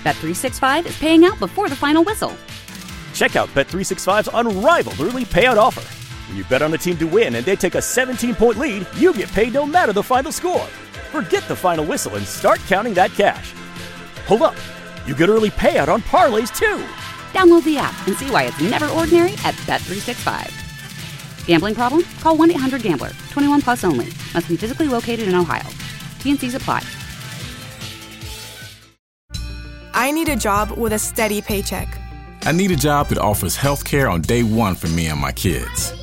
Bet365 is paying out before the final whistle. Check out Bet365's unrivaled early payout offer. When you bet on a team to win and they take a 17-point lead, you get paid no matter the final score. Forget the final whistle and start counting that cash. Hold up. You get early payout on parlays, too. Download the app and see why it's never ordinary at Bet365. Gambling problem? Call 1-800-GAMBLER. 21 plus only. Must be physically located in Ohio. T&Cs apply. I need a job with a steady paycheck. I need a job that offers health care on day one for me and my kids.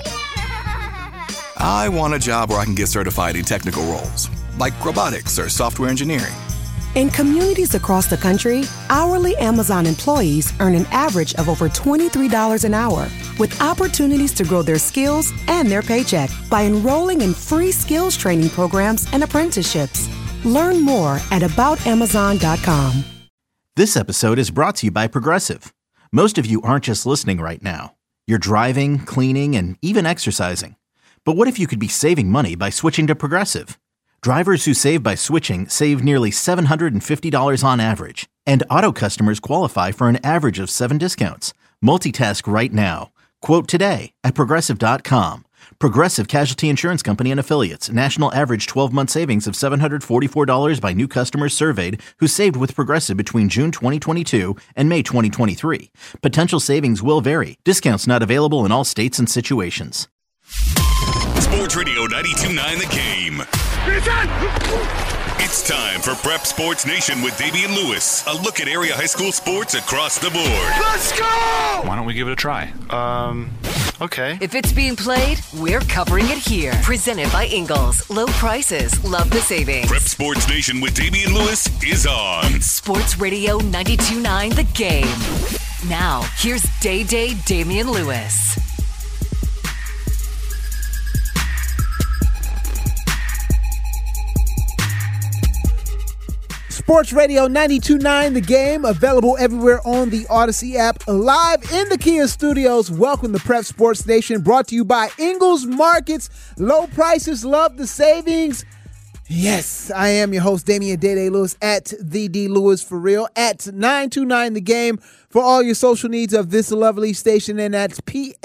I want a job where I can get certified in technical roles, like robotics or software engineering. In communities across the country, hourly Amazon employees earn an average of over $23 an hour, with opportunities to grow their skills and their paycheck by enrolling in free skills training programs and apprenticeships. Learn more at aboutamazon.com. This episode is brought to you by Progressive. Most of you aren't just listening right now. You're driving, cleaning, and even exercising. But what if you could be saving money by switching to Progressive? Drivers who save by switching save nearly $750 on average, and auto customers qualify for an average of 7 discounts. Multitask right now. Quote today at Progressive.com. Progressive Casualty Insurance Company and Affiliates. National average 12-month savings of $744 by new customers surveyed who saved with Progressive between June 2022 and May 2023. Potential savings will vary. Discounts not available in all states and situations. Sports Radio 92.9 The Game. It's time for Prep Sports Nation with Damian Lewis. A look at area high school sports across the board. Let's go! Why don't we give it a try? Okay. If it's being played, we're covering it here. Presented by Ingles. Low prices. Love the savings. Prep Sports Nation with Damian Lewis is on Sports Radio 92.9 The Game. Now, here's Day Damian Lewis. Sports Radio 92.9 The Game, available everywhere on the Odyssey app. Live in the Kia studios, welcome to Prep Sports Nation, brought to you by Ingles Markets. Low prices, love the savings. Yes, I am your host, Damian Day Lewis, at the D Lewis for real, at 929 The Game for all your social needs of this lovely station, and that's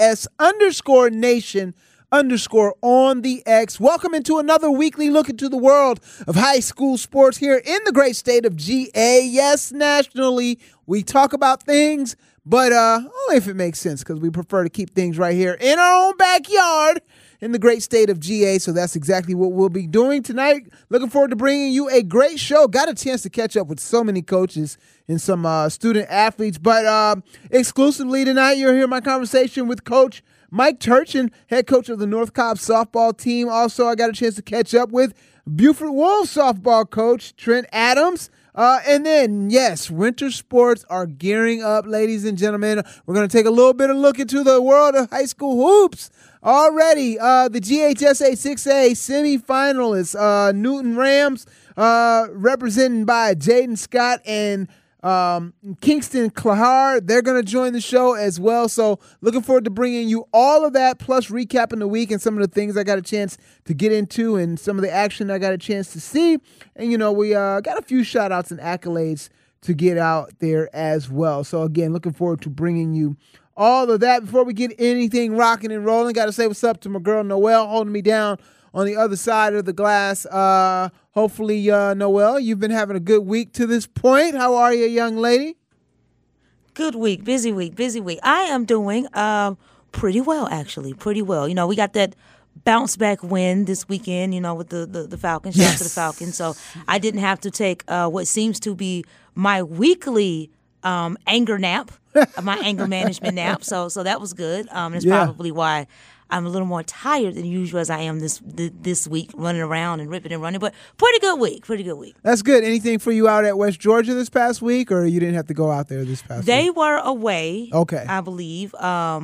PS_Nation_ on the X. Welcome into another weekly look into the world of high school sports here in the great state of GA. Yes, nationally, we talk about things, but only if it makes sense, because we prefer to keep things right here in our own backyard in the great state of GA. So that's exactly what we'll be doing tonight. Looking forward to bringing you a great show. Got a chance to catch up with so many coaches and some student athletes, but exclusively tonight, you'll hear my conversation with Coach Mike Turchin, head coach of the North Cobb softball team. Also, I got a chance to catch up with Buford Wolves softball coach Trent Adams. And then, yes, winter sports are gearing up, ladies and gentlemen. We're going to take a little bit of look into the world of high school hoops. Already, the GHSA 6A semifinalists, Newton Rams, represented by Jaden Scott and Kingston Clahar, they're going to join the show as well. So looking forward to bringing you all of that, plus recapping the week and some of the things I got a chance to get into and some of the action I got a chance to see. And, you know, we got a few shout outs and accolades to get out there as well. So again, looking forward to bringing you all of that. Before we get anything rocking and rolling, got to say what's up to my girl Noelle holding me down on the other side of the glass. Hopefully, Noelle, you've been having a good week to this point. How are you, young lady? Good week, busy week. I am doing pretty well, actually, pretty well. You know, we got that bounce back win this weekend, you know, with the Falcons. Shout out to the Falcons. So I didn't have to take what seems to be my weekly anger nap, my anger management nap. So that was good. It's probably why I'm a little more tired than usual as I am this week, running around and ripping and running. But pretty good week. That's good. Anything for you out at West Georgia this past week, or you didn't have to go out there this past week? They were away, okay, I believe.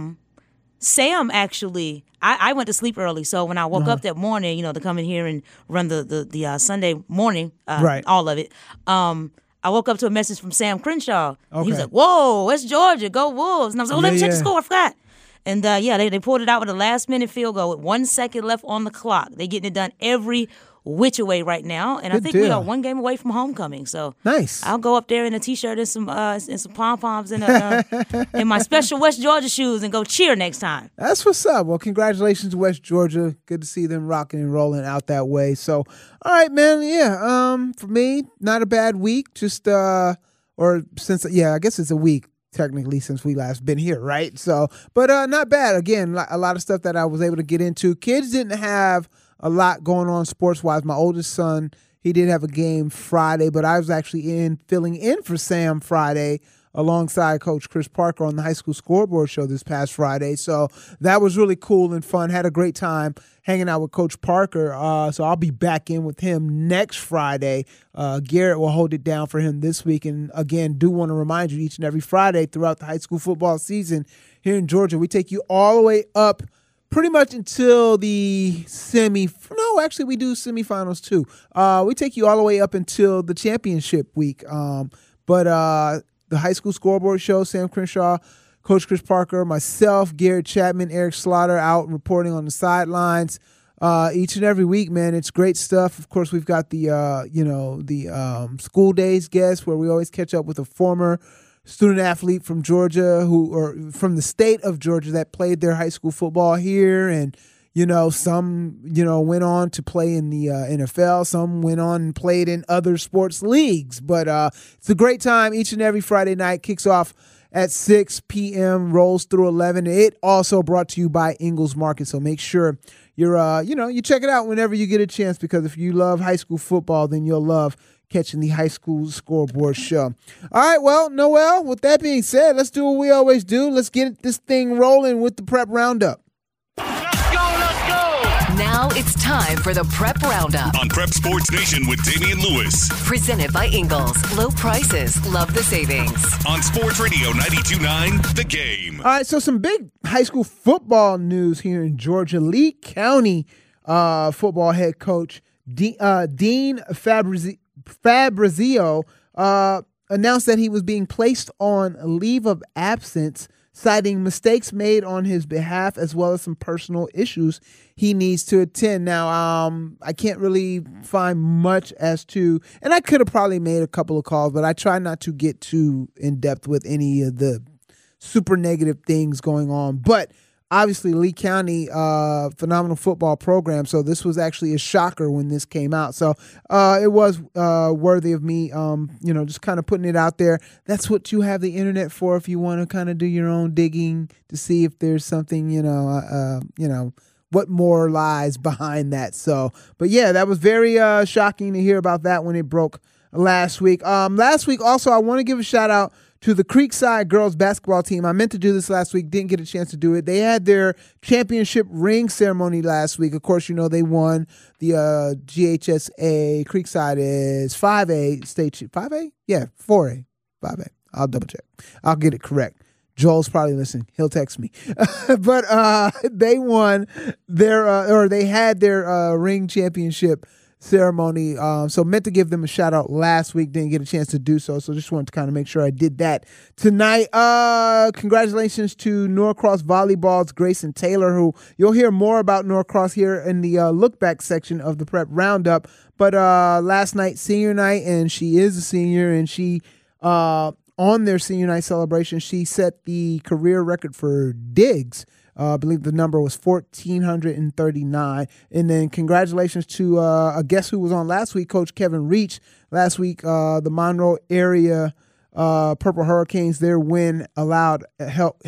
Sam, actually, I went to sleep early, so when I woke up that morning, you know, to come in here and run the Sunday morning, right, all of it, I woke up to a message from Sam Crenshaw. Okay. He was like, "Whoa, West Georgia, go Wolves!" And I was like, "Let me check the score. I forgot." And, they pulled it out with a last-minute field goal with 1 second left on the clock. They're getting it done every Whitchaway right now, and I think we are one game away from homecoming. So nice. I'll go up there in a t-shirt and some pom poms and in my special West Georgia shoes and go cheer next time. That's what's up. Well, congratulations, West Georgia. Good to see them rocking and rolling out that way. So, all right, man. Yeah. For me, not a bad week. Just I guess it's a week technically since we last been here, right? So, but not bad. Again, a lot of stuff that I was able to get into. Kids didn't have a lot going on sports-wise. My oldest son, he did have a game Friday, but I was actually filling in for Sam Friday alongside Coach Chris Parker on the High School Scoreboard Show this past Friday. So that was really cool and fun. Had a great time hanging out with Coach Parker. So I'll be back in with him next Friday. Garrett will hold it down for him this week. And again, do want to remind you, each and every Friday throughout the high school football season here in Georgia, we take you all the way up pretty much until the we do semifinals too. We take you all the way up until the championship week. But the High School Scoreboard Show, Sam Crenshaw, Coach Chris Parker, myself, Garrett Chapman, Eric Slaughter out reporting on the sidelines each and every week, man. It's great stuff. Of course, we've got the school days guest where we always catch up with a former student athlete from Georgia or from the state of Georgia that played their high school football here, and some went on to play in the NFL. Some went on and played in other sports leagues. But it's a great time each and every Friday night. Kicks off at 6 p.m., rolls through 11. It also brought to you by Ingles Market. So make sure you check it out whenever you get a chance, because if you love high school football, then you'll love catching the High School Scoreboard Show. All right, well, Noel, with that being said, let's do what we always do. Let's get this thing rolling with the Prep Roundup. Now it's time for the Prep Roundup on Prep Sports Nation with Damian Lewis. Presented by Ingles. Low prices, love the savings. On Sports Radio 92.9, The Game. All right, so some big high school football news here in Georgia. Lee County football head coach Dean Fabrizio announced that he was being placed on a leave of absence, citing mistakes made on his behalf as well as some personal issues he needs to attend. Now, I can't really find much as to, and I could have probably made a couple of calls, but I try not to get too in depth with any of the super negative things going on. But obviously, Lee County, phenomenal football program. So this was actually a shocker when this came out. So it was worthy of me, just kind of putting it out there. That's what you have the internet for, if you want to kind of do your own digging to see if there's something, what more lies behind that. So, but yeah, that was very shocking to hear about that when it broke last week. Last week, also, I want to give a shout out to the Creekside girls basketball team. I meant to do this last week, didn't get a chance to do it. They had their championship ring ceremony last week. Of course, they won the GHSA. Creekside is 5A state. 5A? Yeah, 4A. 5A. I'll double check. I'll get it correct. Joel's probably listening. He'll text me. But they won they had their ring championship ceremony. So meant to give them a shout out last week, didn't get a chance to do so. So just wanted to kind of make sure I did that tonight. Congratulations to Norcross Volleyball's Grayson Taylor, who you'll hear more about Norcross here in the look back section of the Prep Roundup. But last night, senior night, and she is a senior, and she on their senior night celebration, she set the career record for digs. I believe the number was 1,439. And then congratulations to a guest who was on last week, Coach Kevin Reach. Last week, the Monroe area Purple Hurricanes, their win helped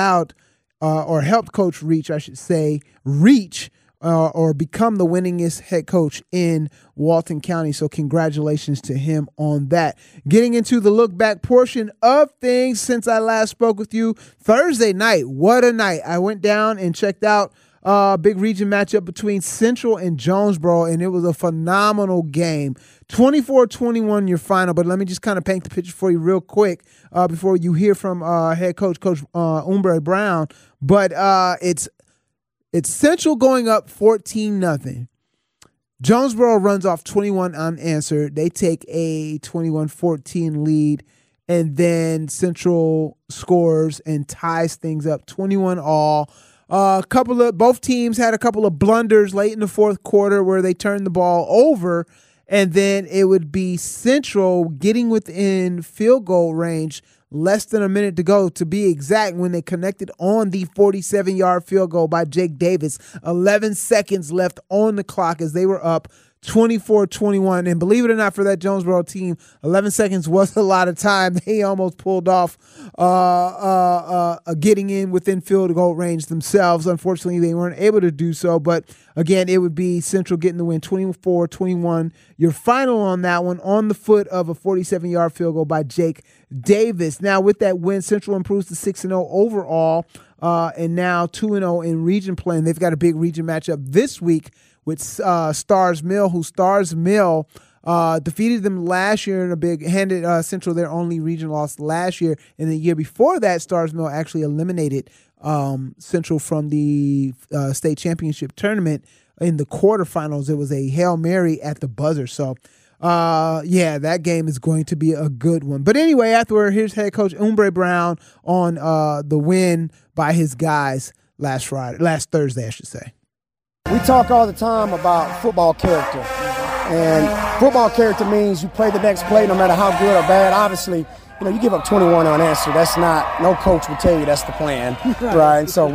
Coach Reach, I should say, reach or become the winningest head coach in Walton County. So congratulations to him on that. Getting into the look back portion of things since I last spoke with you. Thursday night, what a night. I went down and checked out a big region matchup between Central and Jonesboro, and it was a phenomenal game. 24-21 your final, but let me just kind of paint the picture for you real quick before you hear from head coach, Umbre Brown. But it's Central going up 14-0. Jonesboro runs off 21 unanswered. They take a 21-14 lead, and then Central scores and ties things up 21-all. Both teams had a couple of blunders late in the fourth quarter where they turned the ball over, and then it would be Central getting within field goal range, less than a minute to go to be exact, when they connected on the 47-yard field goal by Jake Davis. 11 seconds left on the clock as they were up 24-21. And believe it or not, for that Jonesboro team, 11 seconds was a lot of time. They almost pulled off getting in within field goal range themselves. Unfortunately, they weren't able to do so. But again, it would be Central getting the win 24-21. Your final on that one, on the foot of a 47-yard field goal by Jake Davis. Now, with that win, Central improves to 6-0 overall, and now 2-0 in region play. And they've got a big region matchup this week with Stars Mill, who Stars Mill defeated them last year in a big, handed Central their only region loss last year. And the year before that, Stars Mill actually eliminated Central from the state championship tournament in the quarterfinals. It was a Hail Mary at the buzzer. So, that game is going to be a good one. But anyway, afterward, here's head coach Umbre Brown on the win by his guys last Thursday, I should say. We talk all the time about football character, and football character means you play the next play no matter how good or bad. Obviously, you give up 21 unanswered. That's not, no coach would tell you that's the plan, right? And so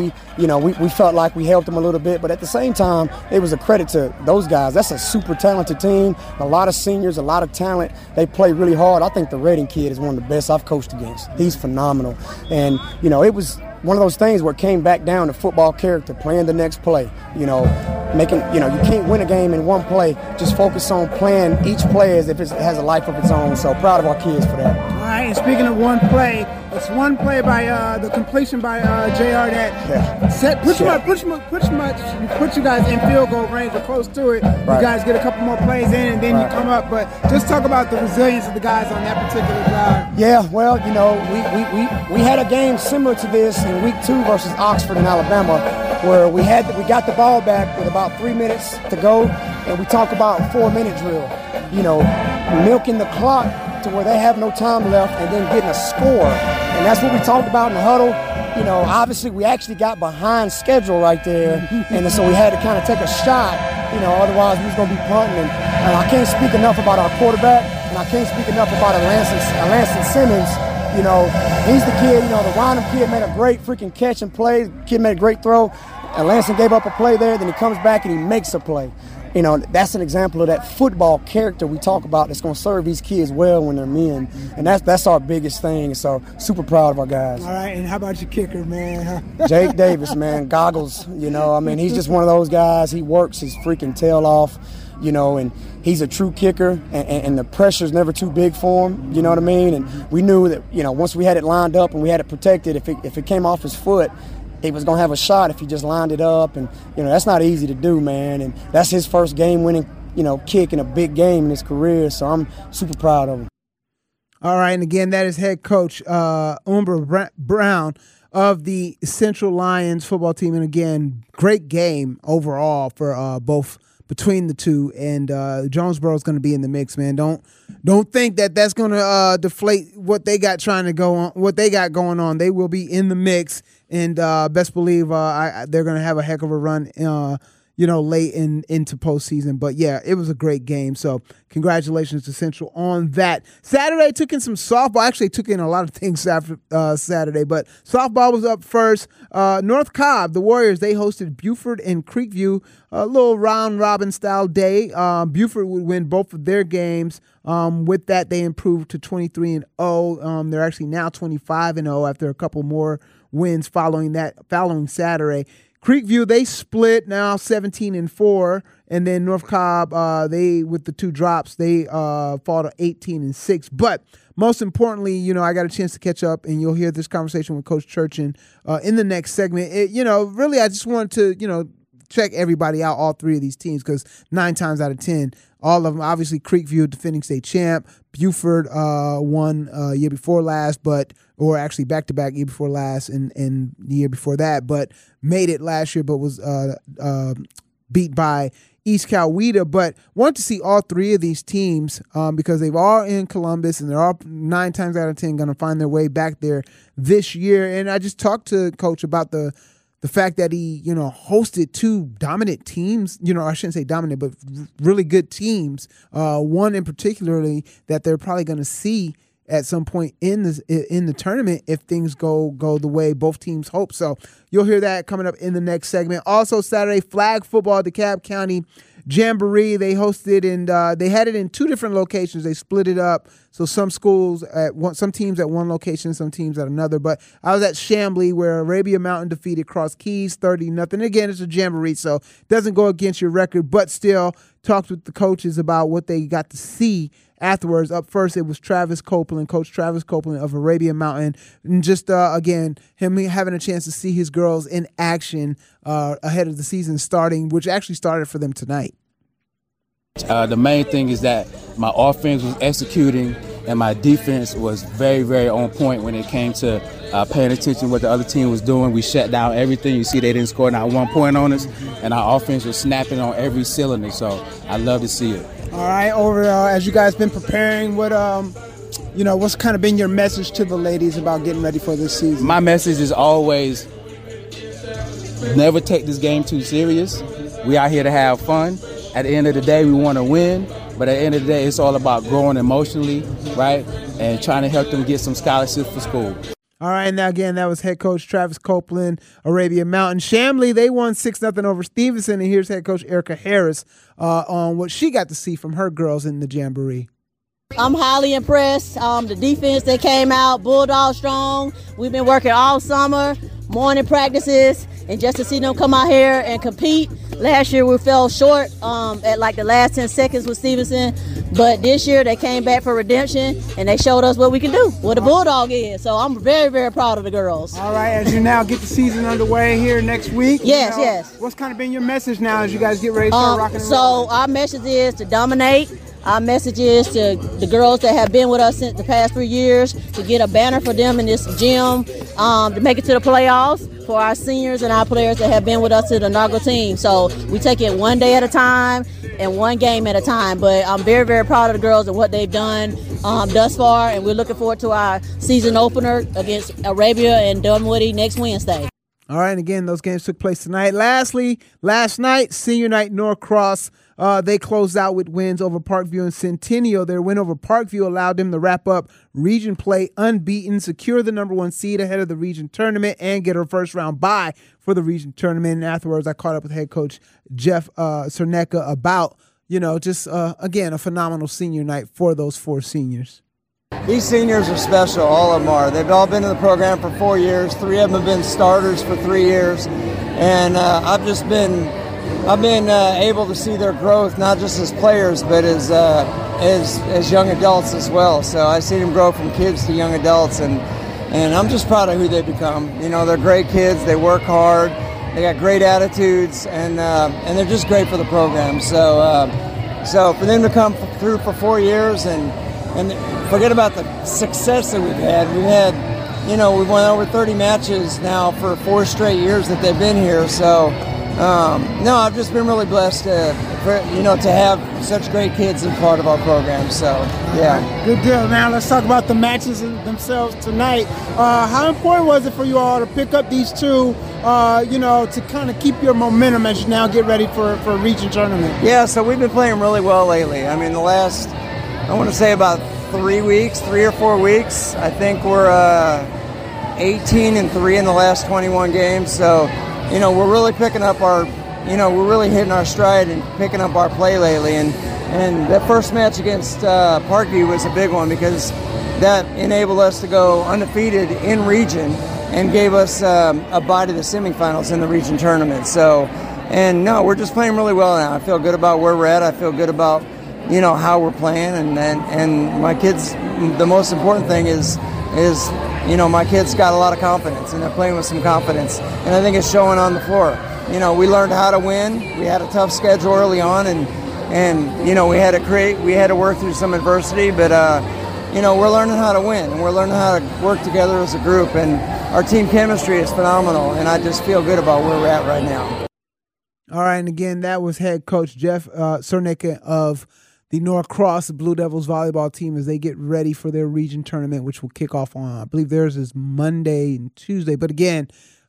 we felt like we helped them a little bit, but at the same time, it was a credit to those guys. That's a super talented team, a lot of seniors, a lot of talent. They play really hard. I think the Redding kid is one of the best I've coached against. He's phenomenal. And, it was one of those things where it came back down to football character, playing the next play, you can't win a game in one play. Just focus on playing each play as if it has a life of its own. So proud of our kids for that. All right, and speaking of one play, it's one play by the completion by JR that puts you guys in field goal range or close to it. Right. You guys get a couple more plays in and then you come up. But just talk about the resilience of the guys on that particular drive. Yeah, well, we had a game similar to this in week 2 versus Oxford in Alabama, where we got the ball back with about 3 minutes to go, and we talk about 4-minute drill. Milking the clock to where they have no time left and then getting a score. And that's what we talked about in the huddle. Obviously we actually got behind schedule right there, and so we had to kind of take a shot, otherwise we was going to be punting. And I can't speak enough about our quarterback, and I can't speak enough about Lanston Simmons. He's the kid, the Windham kid made a great freaking catch and play. The kid made a great throw, and Lanston gave up a play there, then he comes back and he makes a play. That's an example of that football character we talk about that's going to serve these kids well when they're men. And that's our biggest thing. So super proud of our guys. All right, and how about your kicker, man? Jake Davis, man, goggles. He's just one of those guys. He works his freaking tail off, and he's a true kicker, and the pressure's never too big for him, you know what I mean? And we knew that, once we had it lined up and we had it protected, if it came off his foot, he was going to have a shot if he just lined it up. And, that's not easy to do, man. And that's his first game-winning, kick in a big game in his career. So I'm super proud of him. All right, and again, that is head coach Umbre Brown of the Central Lions football team. And again, great game overall for both between the two. And Jonesboro is going to be in the mix, man. Don't think that that's going to deflate what they got going on. They will be in the mix. And best believe they're going to have a heck of a run, late into postseason. But, yeah, it was a great game. So congratulations to Central on that. Saturday took in some softball. Actually took in a lot of things after Saturday. But softball was up first. North Cobb, the Warriors, they hosted Buford and Creekview. A little round-robin style day. Buford would win both of their games. With that, they improved to 23-0. They're actually now 25-0 after a couple more wins following Saturday. Creekview, they split now 17-4, and then North Cobb, they with the 2 drops, they fall to 18-6. But most importantly, I got a chance to catch up, and you'll hear this conversation with Coach Churchin in the next segment. Really, I just wanted to, check everybody out, all 3 of these teams, because 9 times out of 10, all of them, obviously Creekview, defending state champ. Buford won year before last, or actually back-to-back year before last and the year before that, but made it last year, but was beat by East Coweta. But wanted to see all 3 of these teams because they've all in Columbus, and they're all 9 times out of 10 going to find their way back there this year. And I just talked to Coach about the the fact that he, hosted two dominant teams, I shouldn't say dominant, but really good teams, one in particularly that they're probably going to see at some point in the tournament if things go the way both teams hope. So you'll hear that coming up in the next segment. Also Saturday, flag football, DeKalb County Jamboree. They hosted and they had it in two different locations. They split it up. So some schools some teams at one location, some teams at another. But I was at Chamblee where Arabia Mountain defeated Cross Keys 30-0. Again, it's a Jamboree, so it doesn't go against your record, but still talked with the coaches about what they got to see afterwards. Up first, it was Travis Copeland, Coach Travis Copeland of Arabia Mountain. And just, again, him having a chance to see his girls in action ahead of the season starting, which actually started for them tonight. The main thing is that my offense was executing and my defense was very, very on point when it came to paying attention to what the other team was doing. We shut down everything. You see they didn't score not 1 point on us, and our offense was snapping on every cylinder, so I love to see it. All right, as you guys been preparing, what's kind of been your message to the ladies about getting ready for this season? My message is always never take this game too serious. We out here to have fun. At the end of the day, we want to win, but at the end of the day, it's all about growing emotionally, right, and trying to help them get some scholarships for school. All right, now again, that was head coach Travis Copeland, Arabia Mountain. Chamblee, they won 6-0 over Stevenson, and here's head coach Erica Harris on what she got to see from her girls in the Jamboree. I'm highly impressed. The defense that came out, Bulldog strong. We've been working all summer, morning practices, and just to see them come out here and compete. Last year we fell short at like the last 10 seconds with Stevenson, but this year they came back for redemption and they showed us what we can do, what a Bulldog is. So I'm very, very proud of the girls. All right, as you now get the season underway here next week. Yes. What's kind of been your message now as you guys get ready to start rocking and rolling? So our message is to dominate. Our message is to the girls that have been with us since the past 3 years to get a banner for them in this gym, to make it to the playoffs for our seniors and our players that have been with us to the inaugural team. So we take it one day at a time and one game at a time. But I'm very, very proud of the girls and what they've done thus far, and we're looking forward to our season opener against Arabia and Dunwoody next Wednesday. All right, and again, those games took place tonight. Lastly, last night, senior night, Norcross, they closed out with wins over Parkview and Centennial. Their win over Parkview allowed them to wrap up region play unbeaten, secure the number 1 seed ahead of the region tournament, and get her first round bye for the region tournament. And afterwards, I caught up with head coach Jeff Cerneka about, again, a phenomenal senior night for those 4 seniors. These seniors are special, all of them are. They've all been in the program for 4 years. 3 of them have been starters for 3 years. And I've been able to see their growth, not just as players, but as young adults as well. So I see them grow from kids to young adults, and I'm just proud of who they become. They're great kids. They work hard. They got great attitudes, and they're just great for the program. So for them to come through for 4 years and forget about the success that we've had. We've won over 30 matches now for 4 straight years that they've been here. So, I've just been really blessed to have such great kids in part of our program. So, yeah. Good deal. Now let's talk about the matches themselves tonight. How important was it for you all to pick up these two, to kind of keep your momentum as you now get ready for a region tournament? Yeah, so we've been playing really well lately. I mean, the last, I want to say about 3 or 4 weeks. I think we're 18-3 in the last 21 games. So, we're really picking up we're really hitting our stride and picking up our play lately. And that first match against Parkview was a big one because that enabled us to go undefeated in region and gave us a bye to the semifinals in the region tournament. So, we're just playing really well now. I feel good about where we're at. I feel good about how we're playing, and my kids, the most important thing is my kids got a lot of confidence, and they're playing with some confidence, and I think it's showing on the floor. We learned how to win. We had a tough schedule early on, and we had to work through some adversity, but we're learning how to win, and we're learning how to work together as a group, and our team chemistry is phenomenal, and I just feel good about where we're at right now. All right, and again, that was head coach Jeff Cerneka of the Norcross Blue Devils volleyball team as they get ready for their region tournament, which will kick off on, I believe theirs is Monday and Tuesday. But again,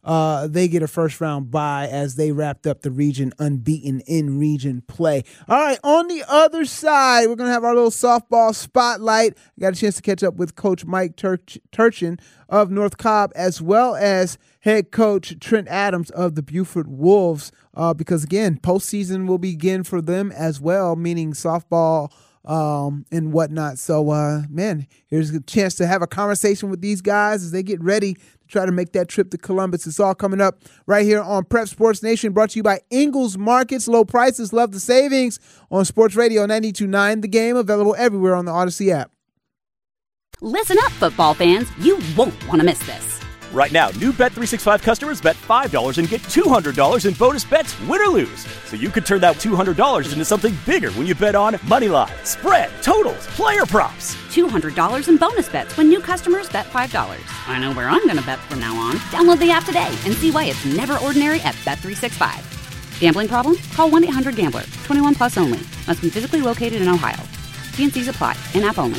they get a first-round bye as they wrapped up the region unbeaten in region play. All right, on the other side, we're going to have our little softball spotlight. I got a chance to catch up with Coach Mike Turchin of North Cobb, as well as head coach Trent Adams of the Beaufort Wolves, because, again, postseason will begin for them as well, meaning softball and whatnot. So, man, here's a chance to have a conversation with these guys as they get ready to try to make that trip to Columbus. It's all coming up right here on Prep Sports Nation, brought to you by Ingles Markets. Low prices, love the savings on Sports Radio 92.9 The Game, available everywhere on the Odyssey app. Listen up, football fans. You won't want to miss this. Right now, new Bet365 customers bet $5 and get $200 in bonus bets, win or lose. So you could turn that $200 into something bigger when you bet on moneyline, spread, totals, player props. $200 in bonus bets when new customers bet $5. I know where I'm going to bet from now on. Download the app today and see why it's never ordinary at Bet365. Gambling problem? Call 1-800-GAMBLER. 21 plus only. Must be physically located in Ohio. T&Cs apply. In-app only.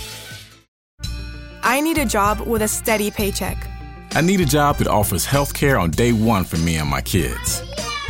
I need a job with a steady paycheck. I need a job that offers health care on day one for me and my kids.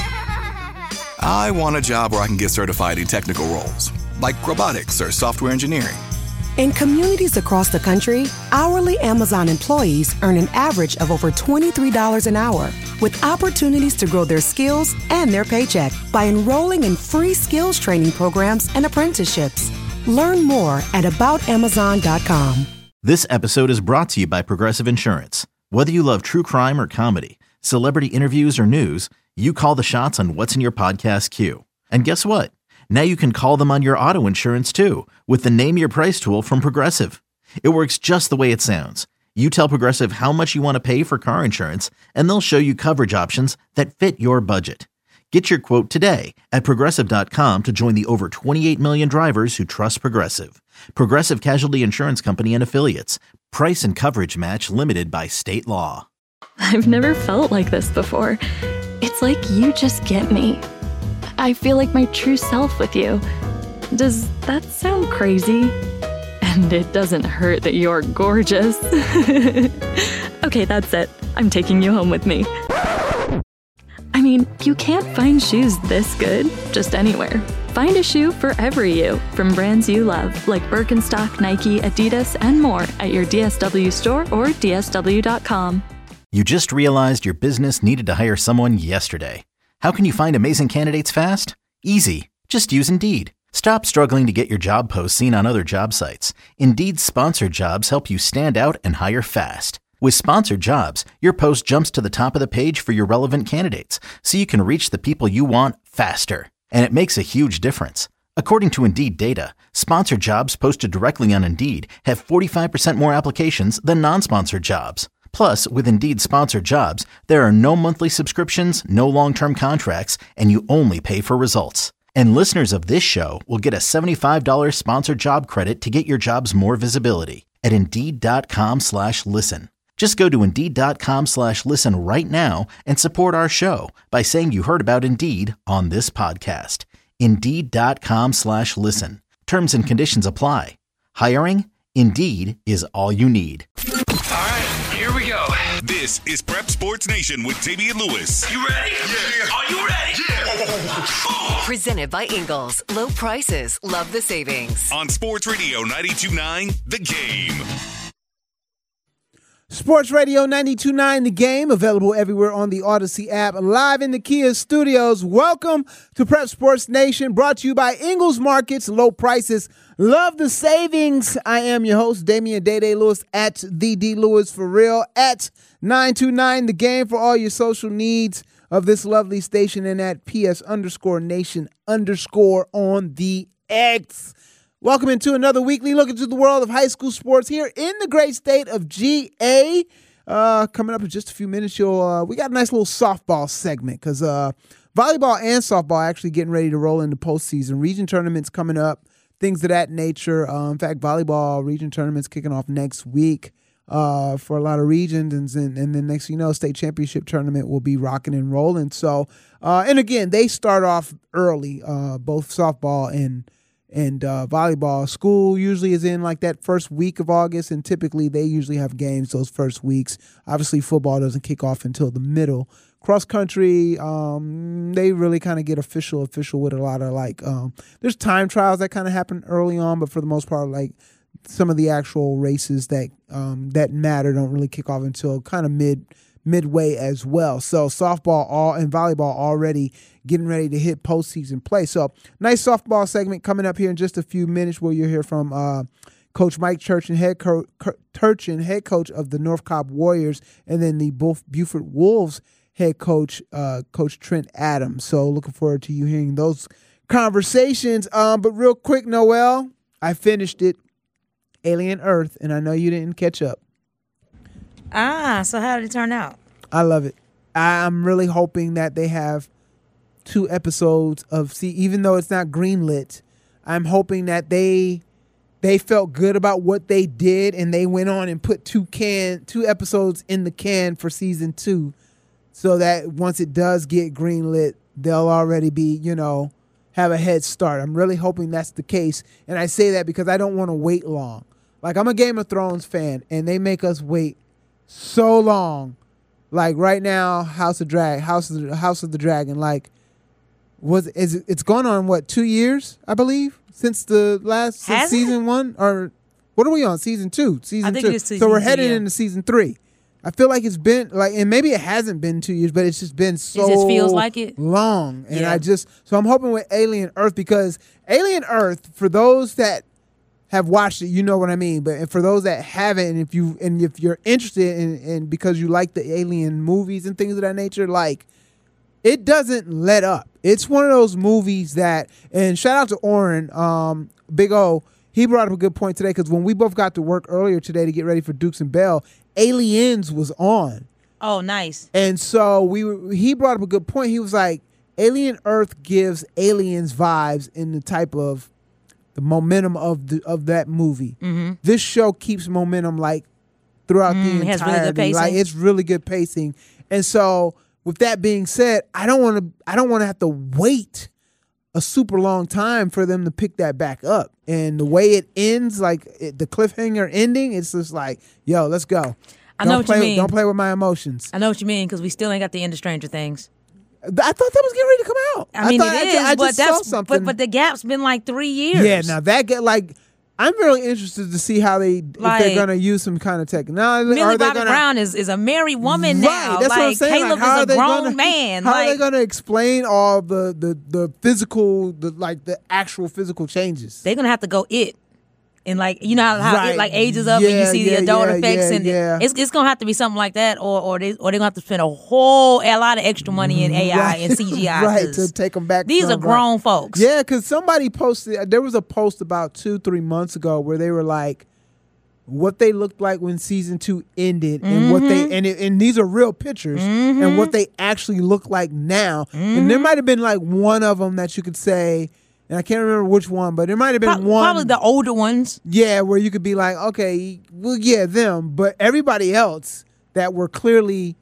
I want a job where I can get certified in technical roles, like robotics or software engineering. In communities across the country, hourly Amazon employees earn an average of over $23 an hour, with opportunities to grow their skills and their paycheck by enrolling in free skills training programs and apprenticeships. Learn more at aboutamazon.com. This episode is brought to you by Progressive Insurance. Whether you love true crime or comedy, celebrity interviews or news, you call the shots on what's in your podcast queue. And guess what? Now you can call them on your auto insurance too, with the Name Your Price tool from Progressive. It works just the way it sounds. You tell Progressive how much you want to pay for car insurance, and they'll show you coverage options that fit your budget. Get your quote today at Progressive.com to join the over 28 million drivers who trust Progressive. Progressive Casualty Insurance Company and Affiliates. Price and coverage match limited by state law. I've never felt like this before. It's like you just get me. I feel like my true self with you. Does that sound crazy? And it doesn't hurt that you're gorgeous. Okay, that's it. I'm taking you home with me. I mean, you can't find shoes this good just anywhere. Find a shoe for every you from brands you love, like Birkenstock, Nike, Adidas, and more at your DSW store or DSW.com. You just realized your business needed to hire someone yesterday. How can you find amazing candidates fast? Easy. Just use Indeed. Stop struggling to get your job posts seen on other job sites. Indeed's sponsored jobs help you stand out and hire fast. With sponsored jobs, your post jumps to the top of the page for your relevant candidates, so you can reach the people you want faster. And it makes a huge difference. According to Indeed data, sponsored jobs posted directly on Indeed have 45% more applications than non-sponsored jobs. Plus, with Indeed sponsored jobs, there are no monthly subscriptions, no long-term contracts, and you only pay for results. And listeners of this show will get a $75 sponsored job credit to get your jobs more visibility at Indeed.com/listen. Just go to Indeed.com/listen right now and support our show by saying you heard about Indeed on this podcast. Indeed.com/listen. Terms and conditions apply. Hiring? Indeed is all you need. All right, here we go. This is Prep Sports Nation with Damian Lewis. You ready? Yeah. Are you ready? Yeah. Presented by Ingles. Low prices. Love the savings. On Sports Radio 92.9 The Game. Sports Radio 92.9 The Game, available everywhere on the Odyssey app, live in the Kia studios. Welcome to Prep Sports Nation, brought to you by Ingles Markets. Low prices, love the savings. I am your host, Damian Day Lewis, at the D Lewis for real, at 929 The Game for all your social needs of this lovely station, and at PS_Nation_ on the X. Welcome into another weekly look into the world of high school sports here in the great state of GA. Coming up in just a few minutes, we got a nice little softball segment because volleyball and softball are actually getting ready to roll into postseason. Region tournaments coming up, things of that nature. In fact, volleyball region tournaments kicking off next week for a lot of regions, and then next thing you know, state championship tournament will be rocking and rolling. So, and again, they start off early, both softball and and volleyball. School usually is in like that first week of August, and typically they usually have games those first weeks. Obviously, football doesn't kick off until the middle. Cross country, they really kind of get official with a lot of like, there's time trials that kind of happen early on, but for the most part, like some of the actual races that matter don't really kick off until kind of midway as well. So softball and volleyball already getting ready to hit postseason play. So nice softball segment coming up here in just a few minutes where you'll hear from Coach Mike Turchin, head coach of the North Cobb Warriors, and then the Beaufort Wolves head coach, Coach Trent Adams. So looking forward to you hearing those conversations. But real quick, Noel, I finished it, Alien Earth, and I know you didn't catch up. So how did it turn out? I love it. I'm really hoping that they have 2 episodes of, even though it's not greenlit, I'm hoping that they felt good about what they did and they went on and put 2 episodes in the can for season 2. So that once it does get greenlit, they'll already be, have a head start. I'm really hoping that's the case. And I say that because I don't want to wait long. Like, I'm a Game of Thrones fan, and they make us wait so long. Like, right now, House of the Dragon, like, it's gone on, 2 years, I believe, since season 1? Or what are we on, season 2? Season 2. So we're headed into season 3. I feel like it's been and maybe it hasn't been 2 years, but it's just been so it just feels like it long. And so I'm hoping with Alien Earth, because Alien Earth, for those that have watched it, you know what I mean. But for those that haven't, and if you're interested in because you like the Alien movies and things of that nature, like, it doesn't let up. It's one of those movies that, and shout out to Oren, Big O, he brought up a good point today, because when we both got to work earlier today to get ready for Dukes and Bell, Aliens was on. Oh, nice. And so he brought up a good point. He was like, Alien Earth gives Aliens vibes in the type of the momentum of that movie. Mm-hmm. This show keeps momentum like throughout the entirety. It has really good pacing. Like, it's really good pacing. And so with that being said, I don't want to have to wait a super long time for them to pick that back up. And the way it ends, like the cliffhanger ending, it's just like, yo, let's go. I know what you mean. Don't play with my emotions. I know what you mean, because we still ain't got the end of Stranger Things. I thought that was getting ready to come out. I mean, it is, I but just saw something. But the gap's been like 3 years. Yeah, now that I'm really interested to see how if they're going to use some kind of technology. Millie Bobby Brown is a married woman now. That's what I'm saying. Caleb is a grown man. How are they going to explain all the physical, the actual physical changes? They're going to have to go and you know how it ages up and you see the adult effects it's gonna have to be something like that, or they're gonna have to spend a lot of extra money in AI and CGI right, to take them back. These are grown folks. Yeah, because somebody posted. There was a post about 2-3 months ago where they were like, what they looked like when season 2 ended, and what they and these are real pictures, and what they actually look like now. And there might have been like one of them that you could say. And I can't remember which one, but there might have been one. Probably the older ones. Yeah, where you could be like, okay, well, yeah, them. But everybody else that were clearly,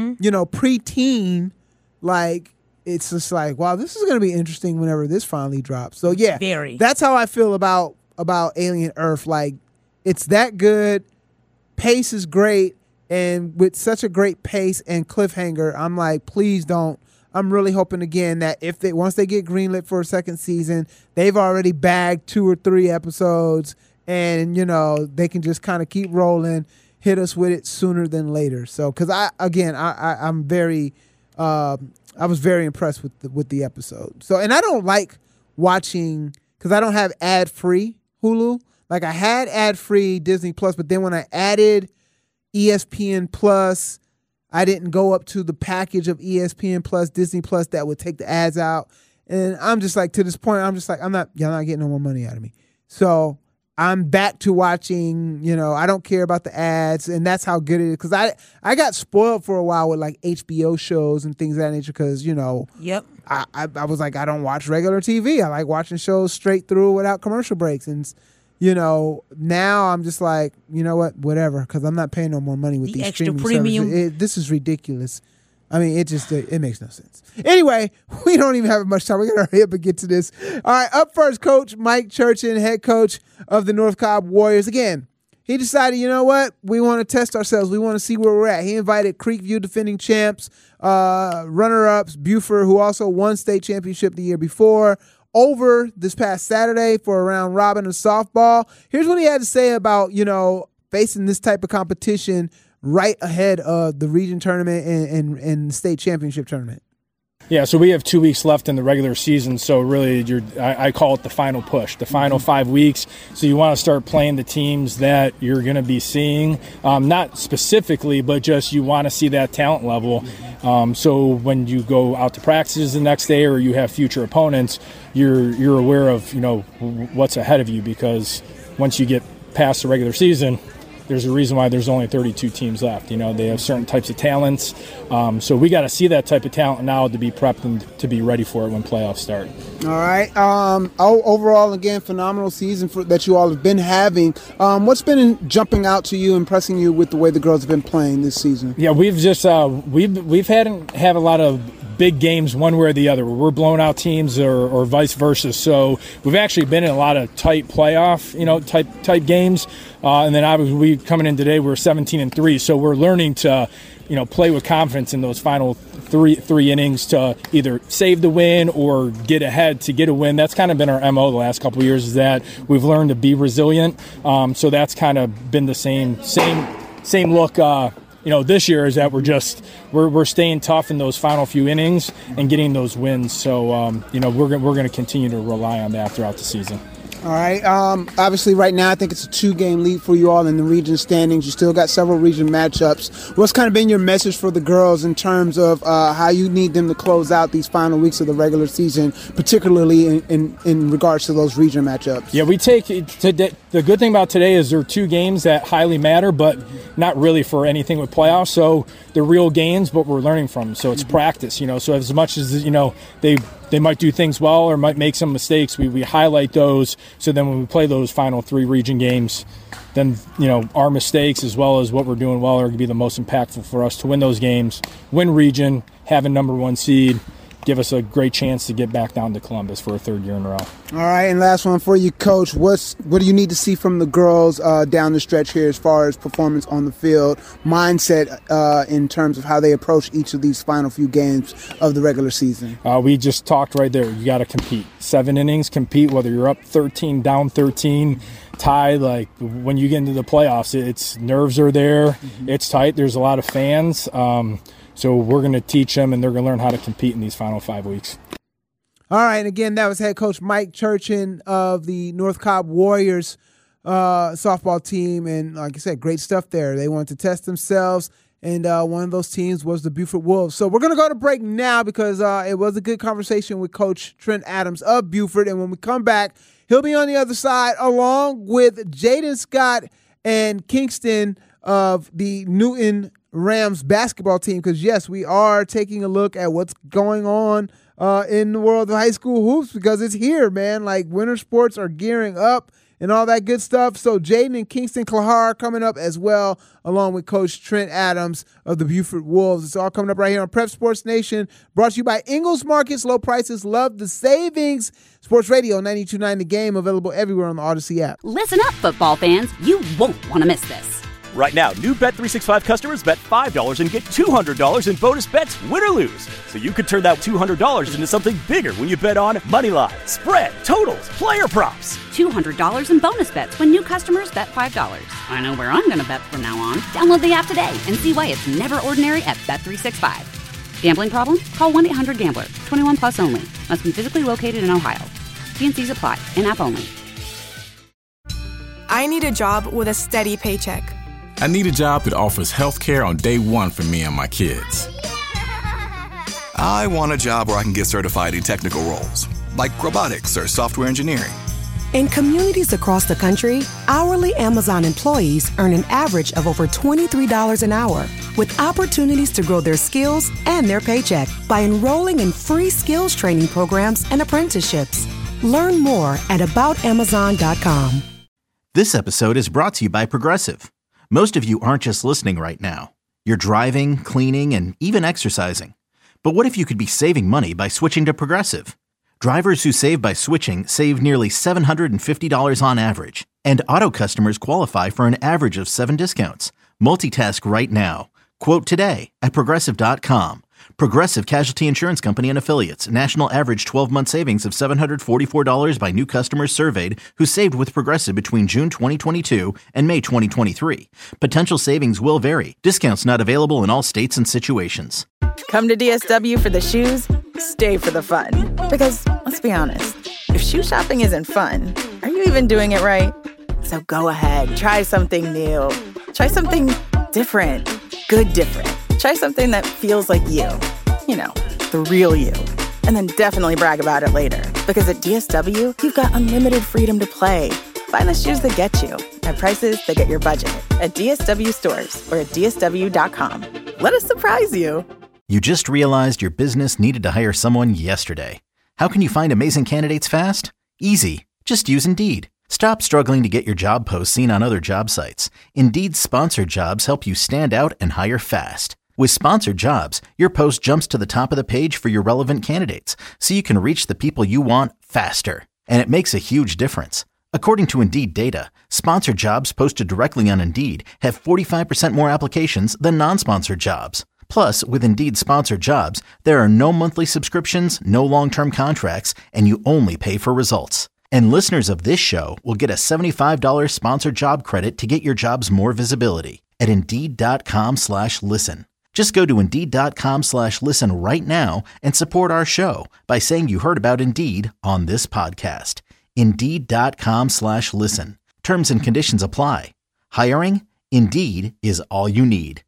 preteen, like, it's just like, wow, this is going to be interesting whenever this finally drops. So, yeah, that's how I feel about Alien Earth. Like, it's that good. Pace is great. And with such a great pace and cliffhanger, I'm like, please don't. I'm really hoping, again, that once they get greenlit for a second season, they've already bagged 2 or 3 episodes, and they can just kind of keep rolling, hit us with it sooner than later. So, because I was very impressed with the episode. So, and I don't like watching, because I don't have ad-free Hulu. Like, I had ad-free Disney Plus, but then when I added ESPN Plus, I didn't go up to the package of ESPN Plus, Disney Plus that would take the ads out. And I'm just like, to this point, I'm just like, y'all not getting no more money out of me. So I'm back to watching, I don't care about the ads, and that's how good it is. Because I got spoiled for a while with like HBO shows and things of that nature because, Yep. I was like, I don't watch regular TV. I like watching shows straight through without commercial breaks. And now I'm just like, you know what, whatever, because I'm not paying no more money with these extra streaming premium services. This is ridiculous. I mean, it makes no sense. Anyway, we don't even have much time. We're going to hurry up and get to this. All right, up first, Coach Mike Churchin, head coach of the North Cobb Warriors. Again, he decided, you know what? We want to test ourselves. We want to see where we're at. He invited Creekview defending champs, runner-ups, Buford, who also won state championship the year before, over this past Saturday for a round robin of softball. Here's what he had to say about, facing this type of competition right ahead of the region tournament and the state championship tournament. Yeah, so we have 2 weeks left in the regular season, so really I call it the final push, the final 5 weeks. So you want to start playing the teams that you're going to be seeing, not specifically, but just you want to see that talent level. So when you go out to practices the next day or you have future opponents, you're aware of what's ahead of you, because once you get past the regular season, there's a reason why there's only 32 teams left. They have certain types of talents. So we got to see that type of talent now to be prepped and to be ready for it when playoffs start. All right. Overall, again, phenomenal season that you all have been having. What's been jumping out to you, impressing you with the way the girls have been playing this season? Yeah, we've just we've had a lot of big games one way or the other. We're blowing out teams or vice versa. So we've actually been in a lot of tight playoff, type games. And then obviously we coming in today, we're 17-3. So we're learning to, play with confidence in those final three innings to either save the win or get ahead to get a win. That's kind of been our MO the last couple of years, is that we've learned to be resilient. So that's kind of been the same look. This year is that we're staying tough in those final few innings and getting those wins. So we're going to continue to rely on that throughout the season. All right. Obviously, right now, I think it's a 2-game lead for you all in the region standings. You still got several region matchups. What's kind of been your message for the girls in terms of how you need them to close out these final weeks of the regular season, particularly in regards to those region matchups? Yeah, we take today. The good thing about today is there are 2 games that highly matter, but not really for anything with playoffs. So they're real games, but we're learning from them. So it's practice. So as much as they might do things well or might make some mistakes, we highlight those. So then when we play those final 3 region games, then our mistakes as well as what we're doing well are going to be the most impactful for us to win those games, win region, have a number 1 seed, give us a great chance to get back down to Columbus for a 3rd year in a row. All right, and last one for you, Coach. What do you need to see from the girls down the stretch here as far as performance on the field, mindset in terms of how they approach each of these final few games of the regular season? We just talked right there. You got to compete. 7 innings, compete, whether you're up 13, down 13, tied. Like when you get into the playoffs, it's nerves are there. It's tight. There's a lot of fans. So we're going to teach them, and they're going to learn how to compete in these final 5 weeks. All right, and again, that was head coach Mike Churchin of the North Cobb Warriors softball team. And like I said, great stuff there. They wanted to test themselves, and one of those teams was the Buford Wolves. So we're going to go to break now because it was a good conversation with Coach Trent Adams of Buford. And when we come back, he'll be on the other side along with Jaden Scott and Kingston of the Newton Rams basketball team, because yes, we are taking a look at what's going on in the world of high school hoops, because it's here, man. Like winter sports are gearing up and all that good stuff. So Jaden and Kingston Klahar coming up as well, along with Coach Trent Adams of the Buford Wolves. It's all coming up right here on Prep Sports Nation, brought to you by Ingles Markets. Low prices, love the savings. Sports Radio 92.9 The Game, available everywhere on the Odyssey app. Listen up, football fans. You won't want to miss this. Right now, new Bet365 customers bet $5 and get $200 in bonus bets, win or lose. So you could turn that $200 into something bigger when you bet on moneyline, spread, totals, player props. $200 in bonus bets when new customers bet $5. I know where I'm going to bet from now on. Download the app today and see why it's never ordinary at Bet365. Gambling problem? Call 1-800-GAMBLER. 21 plus only. Must be physically located in Ohio. T&Cs apply. In-app only. I need a job with a steady paycheck. I need a job that offers health care on day 1 for me and my kids. I want a job where I can get certified in technical roles, like robotics or software engineering. In communities across the country, hourly Amazon employees earn an average of over $23 an hour, with opportunities to grow their skills and their paycheck by enrolling in free skills training programs and apprenticeships. Learn more at aboutamazon.com. This episode is brought to you by Progressive. Most of you aren't just listening right now. You're driving, cleaning, and even exercising. But what if you could be saving money by switching to Progressive? Drivers who save by switching save nearly $750 on average, and auto customers qualify for an average of 7 discounts. Multitask right now. Quote today at Progressive.com. Progressive Casualty Insurance Company and Affiliates. National average 12-month savings of $744 by new customers surveyed who saved with Progressive between June 2022 and May 2023. Potential savings will vary. Discounts not available in all states and situations. Come to DSW for the shoes, stay for the fun. Because, let's be honest, if shoe shopping isn't fun, are you even doing it right? So go ahead, try something new. Try something different. Good different. Try something that feels like you. You know, the real you. And then definitely brag about it later. Because at DSW, you've got unlimited freedom to play. Find the shoes that get you at prices that get your budget at DSW stores or at DSW.com. Let us surprise you. You just realized your business needed to hire someone yesterday. How can you find amazing candidates fast? Easy. Just use Indeed. Stop struggling to get your job posts seen on other job sites. Indeed's sponsored jobs help you stand out and hire fast. With sponsored jobs, your post jumps to the top of the page for your relevant candidates, so you can reach the people you want faster. And it makes a huge difference. According to Indeed data, sponsored jobs posted directly on Indeed have 45% more applications than non-sponsored jobs. Plus, with Indeed sponsored jobs, there are no monthly subscriptions, no long-term contracts, and you only pay for results. And listeners of this show will get a $75 sponsored job credit to get your jobs more visibility at Indeed.com/listen. Just go to Indeed.com/listen right now and support our show by saying you heard about Indeed on this podcast. Indeed.com/listen. Terms and conditions apply. Hiring? Indeed is all you need.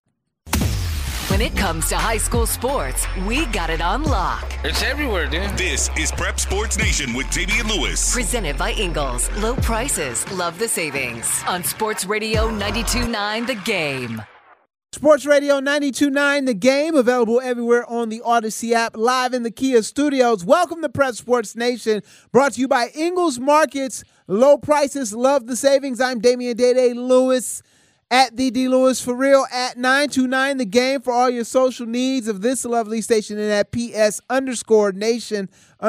When it comes to high school sports, we got it on lock. It's everywhere, dude. This is Prep Sports Nation with Damian Lewis. Presented by Ingles. Low prices, love the savings. On Sports Radio 92.9 The Game. Sports Radio 92.9 The Game, available everywhere on the Odyssey app, live in the Kia studios. Welcome to Prep Sports Nation, brought to you by Ingles Markets. Low prices, love the savings. I'm Damian Day Lewis. At the D Lewis for real at 929 The Game for all your social needs of this lovely station, and at PS_Nation_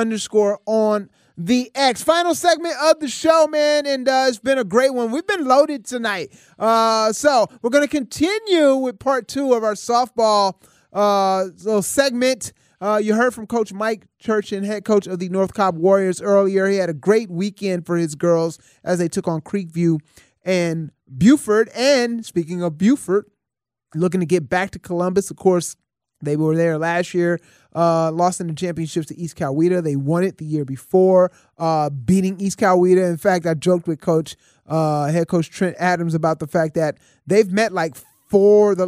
on the X. Final segment of the show, man, and it's been a great one. We've been loaded tonight. So we're going to continue with part 2 of our softball little segment. You heard from Coach Mike Churchin, head coach of the North Cobb Warriors earlier. He had a great weekend for his girls as they took on Creekview and Buford. And speaking of Buford, looking to get back to Columbus. Of course, they were there last year, lost in the championships to East Coweta. They won it the year before, beating East Coweta. In fact, I joked with head coach Trent Adams about the fact that they've met like four of the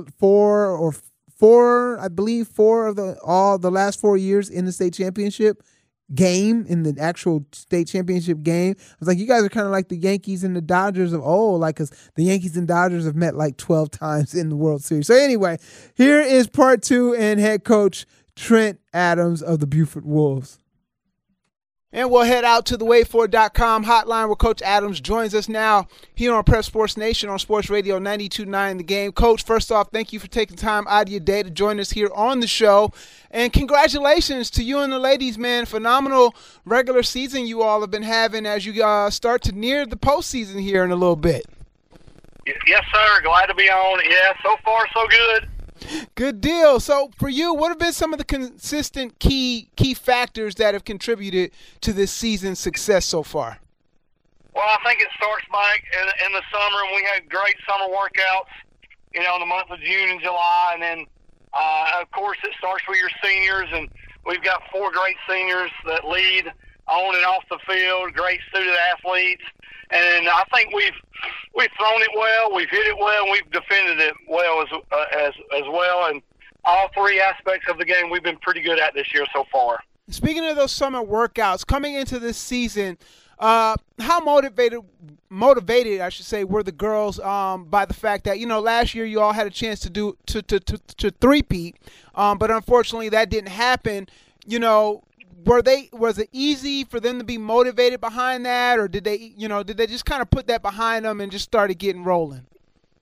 last 4 years in the state championship game, in the actual state championship game. I was like, you guys are kind of like the Yankees and the Dodgers of old, like, because the Yankees and Dodgers have met like 12 times in the World Series. So anyway, here is part 2 and head coach Trent Adams of the Buford Wolves. And we'll head out to the WadeFord.com hotline where Coach Adams joins us now here on Prep Sports Nation on Sports Radio 92.9 The Game. Coach, first off, thank you for taking time out of your day to join us here on the show. And congratulations to you and the ladies, man. Phenomenal regular season you all have been having as you start to near the postseason here in a little bit. Yes, sir. Glad to be on. Yeah, so far so good. Good deal. So for you, what have been some of the consistent key factors that have contributed to this season's success so far? Well, I think it starts, Mike, in the summer, and we had great summer workouts, in the month of June and July. And then, of course, it starts with your seniors, and we've got 4 great seniors that lead on and off the field, great student athletes. And I think we've thrown it well, we've hit it well, and we've defended it well as well. And all 3 aspects of the game we've been pretty good at this year so far. Speaking of those summer workouts, coming into this season, how motivated, I should say, were the girls by the fact that last year you all had a chance to three-peat, but unfortunately that didn't happen. Was it easy for them to be motivated behind that, or did they just kind of put that behind them and just started getting rolling?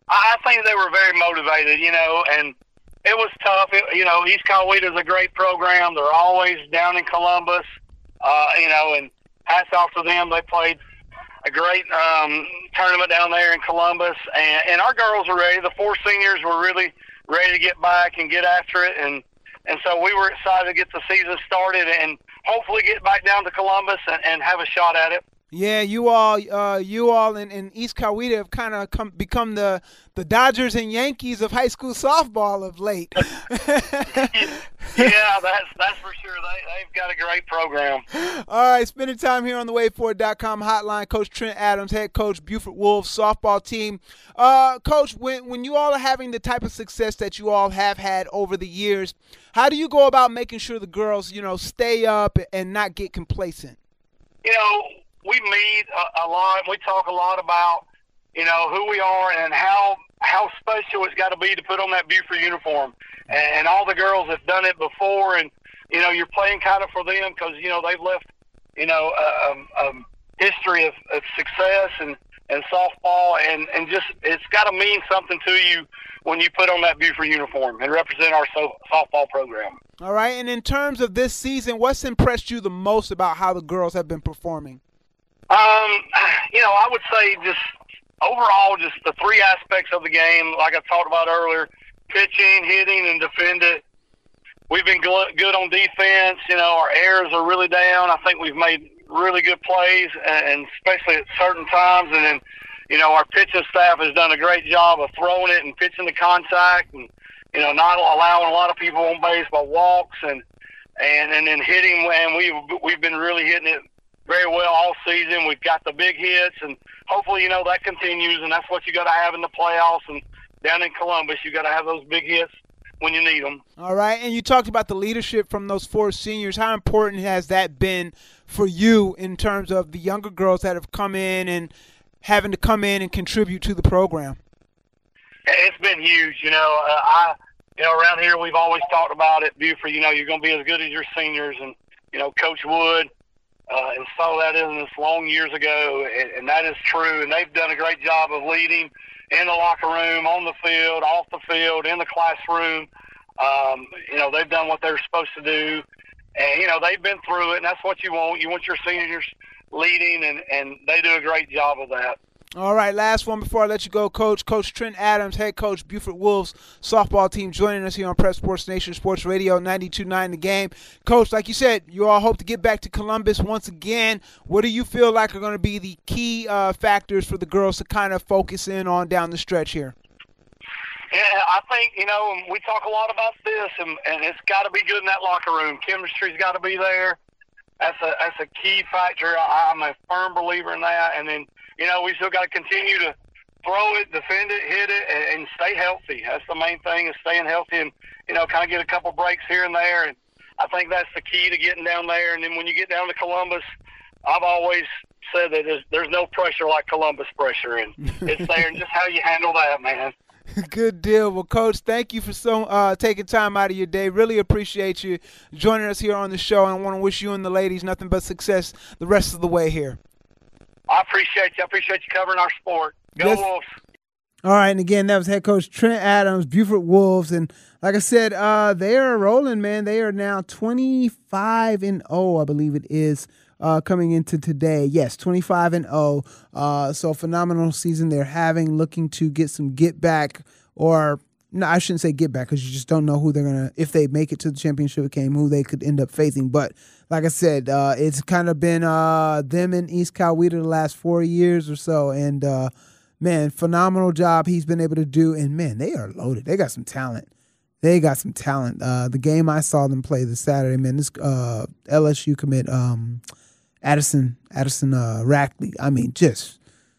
I think they were very motivated, and it was tough. East Coweta is a great program. They're always down in Columbus, and hats off to them. They played a great tournament down there in Columbus, and our girls are ready. The 4 seniors were really ready to get back and get after it, and so we were excited to get the season started and hopefully get back down to Columbus and have a shot at it. Yeah, you all in East Coweta have kind of become the Dodgers and Yankees of high school softball of late. Yeah, that's for sure. They've got a great program. All right, spending time here on the WadeFord.com hotline, Coach Trent Adams, head coach, Buford Wolves softball team. Coach, when you all are having the type of success that you all have had over the years, how do you go about making sure the girls, stay up and not get complacent? We meet a lot. We talk a lot about, who we are and how special it's got to be to put on that Buford uniform. And all the girls have done it before, and, you're playing kind of for them because, they've left, a history of success and softball, and just it's got to mean something to you when you put on that Buford uniform and represent our softball program. All right, and in terms of this season, what's impressed you the most about how the girls have been performing? I would say just overall, just the 3 aspects of the game, like I talked about earlier, pitching, hitting, and defending. We've been good on defense. Our errors are really down. I think we've made really good plays, and especially at certain times. And then, our pitching staff has done a great job of throwing it and pitching the contact and, not allowing a lot of people on base by walks and then hitting. And we've been really hitting it very well all season. We've got the big hits, and hopefully, that continues, and that's what you got to have in the playoffs. And down in Columbus, you got to have those big hits when you need them. All right, and you talked about the leadership from those 4 seniors. How important has that been for you in terms of the younger girls that have come in and having to come in and contribute to the program? It's been huge. Around here we've always talked about it, Buford, you're going to be as good as your seniors, and, Coach Wood installed that in us long years ago, and that is true. And they've done a great job of leading in the locker room, on the field, off the field, in the classroom. They've done what they're supposed to do, and they've been through it, and that's what you want. You want your seniors leading, and they do a great job of that. All right, last one before I let you go, Coach. Coach Trent Adams, head coach, Buford Wolves softball team, joining us here on Prep Sports Nation Sports Radio 92.9 The Game. Coach, like you said, you all hope to get back to Columbus once again. What do you feel like are going to be the key factors for the girls to kind of focus in on down the stretch here? Yeah, I think, we talk a lot about this, and it's got to be good in that locker room. Chemistry's got to be there. That's a key factor. I'm a firm believer in that. And then, we still got to continue to throw it, defend it, hit it, and stay healthy. That's the main thing, is staying healthy and, kind of get a couple breaks here and there. And I think that's the key to getting down there. And then when you get down to Columbus, I've always said that there's no pressure like Columbus pressure. And it's there, and just how you handle that, man. Good deal. Well, Coach, thank you for taking time out of your day. Really appreciate you joining us here on the show, and I want to wish you and the ladies nothing but success the rest of the way here. I appreciate you. I appreciate you covering our sport. Go Wolves. All right, and again, that was head coach Trent Adams, Buford Wolves, and like I said, they are rolling, man. They are now 25-0, I believe it is, coming into today. Yes, 25-0. So phenomenal season they're having, looking to get some get back, or no, I shouldn't say get back, because you just don't know who they're gonna, if they make it to the championship game, who they could end up facing. But like I said, it's kind of been them in East Coweta the last 4 years or so, and man, phenomenal job he's been able to do. And man, they are loaded. They got some talent. The game I saw them play this Saturday, man, this LSU commit Addison Rackley. I mean, just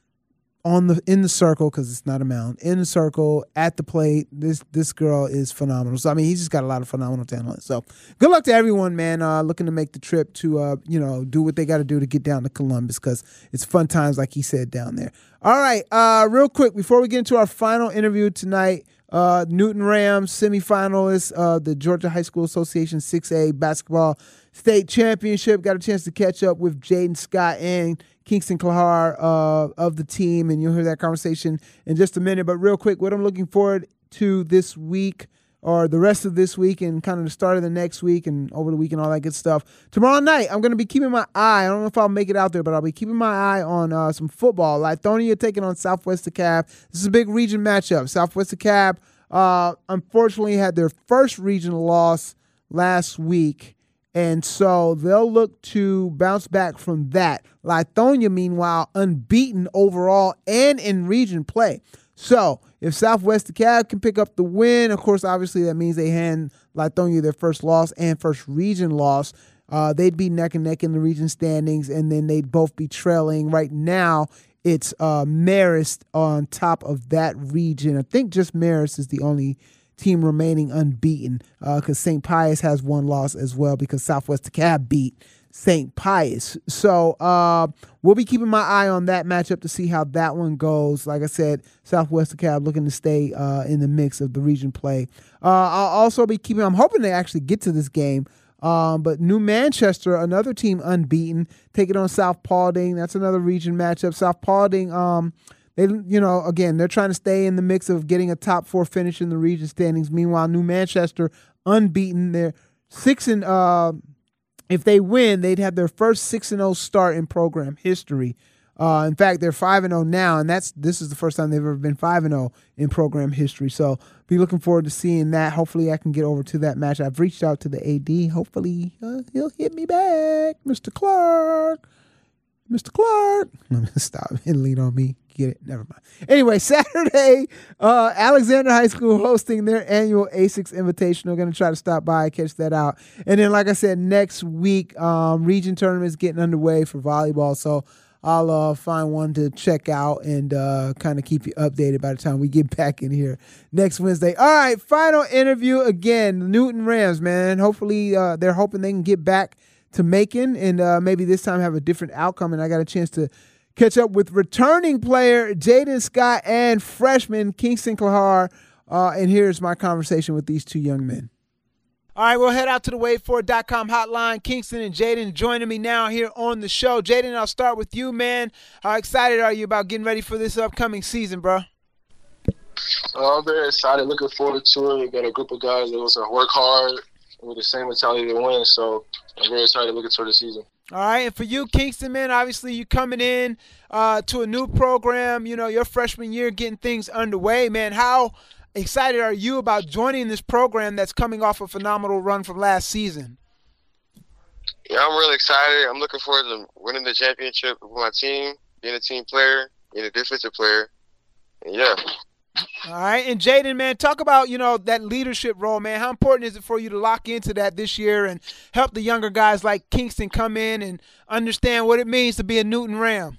in the circle, because it's not a mound, in the circle at the plate. This girl is phenomenal. So I mean, he's just got a lot of phenomenal talent. So good luck to everyone, man. Looking to make the trip to do what they got to do to get down to Columbus, because it's fun times, like he said, down there. All right, real quick before we get into our final interview tonight Newton Rams semifinalists of the Georgia High School Association 6A basketball state championship. Got a chance to catch up with Jaden Scott and Kingston Klahar of the team, and you'll hear that conversation in just a minute. But real quick, what I'm looking forward to this week, or the rest of this week and kind of the start of the next week and over the week and all that good stuff. Tomorrow night, I'm going to be keeping my eye. I don't know if I'll make it out there, but I'll be keeping my eye on some football. Lithonia taking on Southwest DeKalb. This is a big region matchup. Southwest DeKalb, unfortunately, had their first regional loss last week, and so they'll look to bounce back from that. Lithonia, meanwhile, unbeaten overall and in region play. So if Southwest DeKalb can pick up the win, of course, obviously that means they hand Lithonia their first loss and first region loss. They'd be neck and neck in the region standings, and then they'd both be trailing. Right now, it's Marist on top of that region. I think just Marist is the only team remaining unbeaten because St. Pius has one loss as well because Southwest DeKalb beat St. Pius. So we'll be keeping my eye on that matchup to see how that one goes. Like I said, Southwest DeKalb looking to stay in the mix of the region play. I'll also be keeping, I'm hoping they actually get to this game, but New Manchester, another team unbeaten, taking on South Paulding. That's another region matchup. South Paulding, they're trying to stay in the mix of getting a top 4 finish in the region standings. Meanwhile, New Manchester unbeaten. They're 6 and if they win, they'd have their first 6-0 start in program history. In fact, they're 5-0 now, and this is the first time they've ever been 5-0 in program history. So be looking forward to seeing that. Hopefully I can get over to that match. I've reached out to the AD. Hopefully he'll hit me back. Mr. Clark. Let me stop and lean on me. Get it? Never mind. Anyway, Saturday, Alexander High School hosting their annual ASICS Invitational. Going to try to stop by and catch that out. And then, like I said, next week, region tournaments getting underway for volleyball. So I'll find one to check out and kind of keep you updated by the time we get back in here next Wednesday. All right, final interview again. The Newton Rams, man. Hopefully they're hoping they can get back to Macon and maybe this time have a different outcome. And I got a chance to catch up with returning player Jaden Scott and freshman Kingston Klahar. And here's my conversation with these two young men. All right, we'll head out to the waitfor.com hotline. Kingston and Jaden joining me now here on the show. Jaden, I'll start with you, man. How excited are you about getting ready for this upcoming season, bro? I'm very excited. Looking forward to it. We got a group of guys that wants to work hard with the same mentality to win. So I'm very excited looking toward the season. All right, and for you, Kingston, man, obviously you coming in to a new program, your freshman year, getting things underway, man. How excited are you about joining this program that's coming off a phenomenal run from last season? Yeah, I'm really excited. I'm looking forward to winning the championship with my team, being a team player, being a defensive player, and yeah. All right, and Jaden, man, talk about, that leadership role, man. How important is it for you to lock into that this year and help the younger guys like Kingston come in and understand what it means to be a Newton Ram?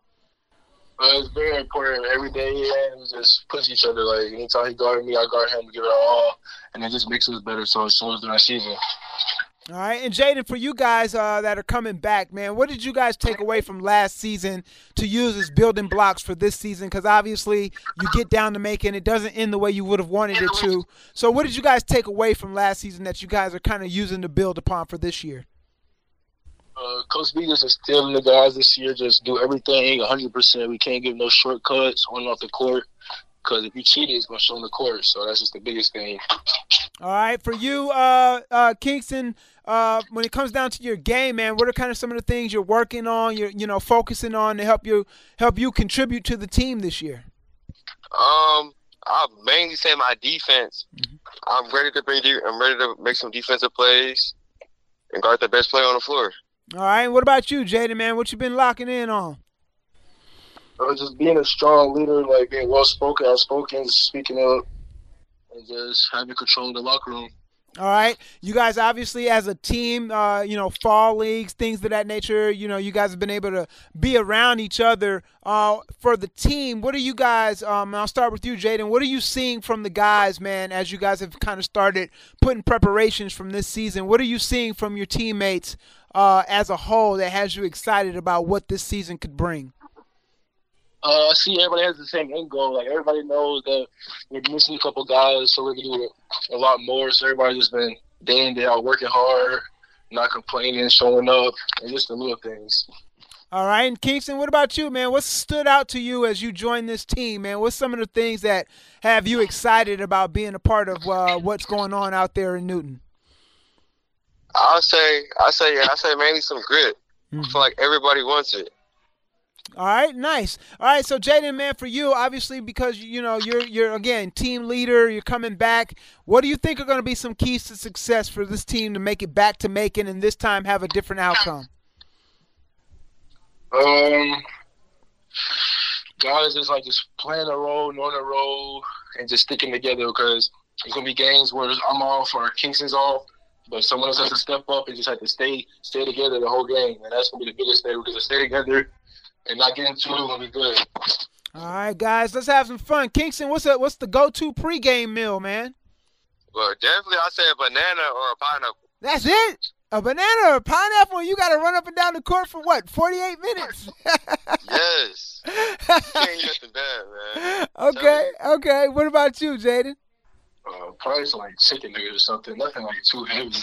It's very important. Every day, we just push each other. Like, anytime he guarded me, I guard him, we give it our all, and it just makes us better so it shows during our season. All right, and Jaden, for you guys that are coming back, man, what did you guys take away from last season to use as building blocks for this season? Because obviously you get down to Macon, it doesn't end the way you would have wanted it to. So what did you guys take away from last season that you guys are kind of using to build upon for this year? Coach B just instilling the guys this year, just do everything 100%. We can't give no shortcuts on and off the court. Because if you cheat, it's going to show on the court. So that's just the biggest thing. All right. For you, Kingston, when it comes down to your game, man, what are kind of some of the things you're working on, you're focusing on to help you contribute to the team this year? I'll mainly say my defense. I'm ready to make some defensive plays and guard the best player on the floor. All right. What about you, Jaden, man? What you been locking in on? Just being a strong leader, like being well-spoken, outspoken, speaking up, and just having control of the locker room. All right. You guys obviously as a team, fall leagues, things of that nature, you guys have been able to be around each other. For the team, what are you guys, I'll start with you, Jaden, what are you seeing from the guys, man, as you guys have kind of started putting preparations from this season? What are you seeing from your teammates as a whole that has you excited about what this season could bring? I see everybody has the same end goal. Like, everybody knows that we're missing a couple guys, so we're going to do a lot more. So everybody's just been day in, day out, working hard, not complaining, showing up, and just the little things. All right, and Kingston, what about you, man? What stood out to you as you joined this team, man? What's some of the things that have you excited about being a part of what's going on out there in Newton? I say mainly some grit. I feel like everybody wants it. All right, nice. All right, so Jaden, man, for you, obviously, because you're again team leader, you're coming back. What do you think are going to be some keys to success for this team to make it back to Macon and this time have a different outcome? Guys just playing a role, knowing a role, and just sticking together, because there's gonna be games where I'm off or Kingston's off, but someone else has to step up and just have to stay together the whole game, and that's gonna be the biggest thing. We're gonna stay together and not get into it. We're gonna be good. All right, guys, let's have some fun. Kingston, what's the go-to pregame meal, man? Well, definitely I say a banana or a pineapple. That's it? A banana or a pineapple, and you got to run up and down the court for what, 48 minutes? Yes. Can't eat nothing bad, man. Okay. What about you, Jaden? Probably some chicken nuggets or something. Nothing too heavy.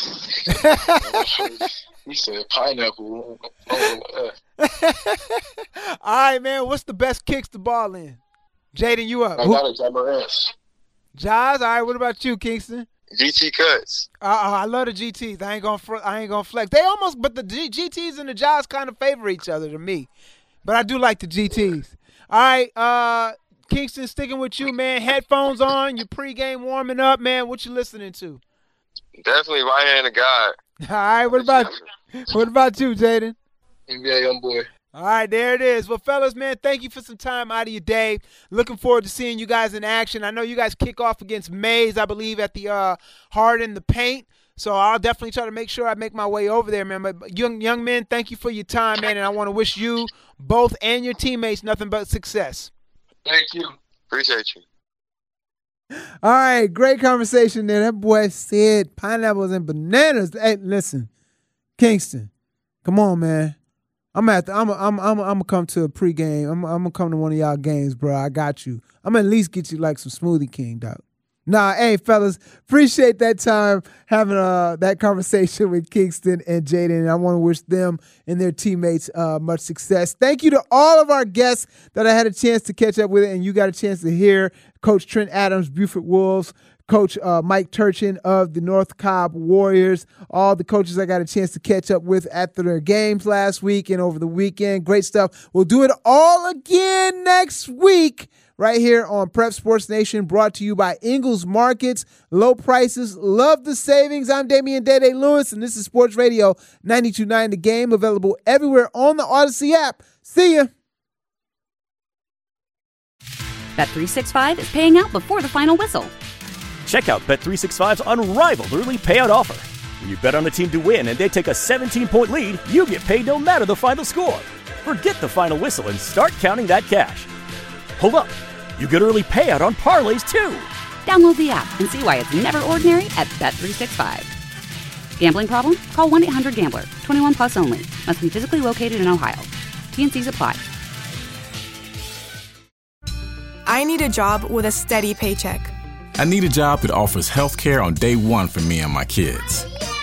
He said pineapple. All right, man. What's the best kicks the ball in? Jaden, you up? I got it, Ja Morant. Jaws. All right. What about you, Kingston? GT cuts. I love the GTs. I ain't gonna flex. But the GTs and the Jaws kind of favor each other to me. But I do like the GTs. All right, Kingston, sticking with you, man. Headphones on. Your pregame warming up, man. What you listening to? Definitely Right Hand of God. All right. What about you, Jaden? NBA YoungBoy. All right, there it is. Well, fellas, man, thank you for some time out of your day. Looking forward to seeing you guys in action. I know you guys kick off against Mays, I believe, at the Hard in the Paint. So I'll definitely try to make sure I make my way over there, man. But young men, thank you for your time, man, and I want to wish you both and your teammates nothing but success. Thank you. Appreciate you. All right, great conversation there. That boy said pineapples and bananas. Hey, listen, Kingston, come on, man. I'm gonna come to a pregame. I'm gonna come to one of y'all games, bro. I got you. I'm gonna at least get you like some Smoothie King, dog. Nah, hey, fellas, appreciate that time having that conversation with Kingston and Jaden. And I want to wish them and their teammates much success. Thank you to all of our guests that I had a chance to catch up with, and you got a chance to hear Coach Trent Adams, Buford Wolves, Coach Mike Turchin of the North Cobb Warriors, all the coaches I got a chance to catch up with after their games last week and over the weekend. Great stuff. We'll do it all again next week right here on Prep Sports Nation, brought to you by Ingles Markets. Low prices, love the savings. I'm Damian Day Lewis, and this is Sports Radio 92.9 The Game, available everywhere on the Odyssey app. See ya. Bet365 is paying out before the final whistle. Check out Bet365's unrivaled early payout offer. When you bet on a team to win and they take a 17-point lead, you get paid no matter the final score. Forget the final whistle and start counting that cash. Hold up. You get early payout on parlays, too. Download the app and see why it's never ordinary at Bet365. Gambling problem? Call 1-800-GAMBLER. 21 plus only. Must be physically located in Ohio. T&Cs apply. I need a job with a steady paycheck. I need a job that offers health care on day one for me and my kids.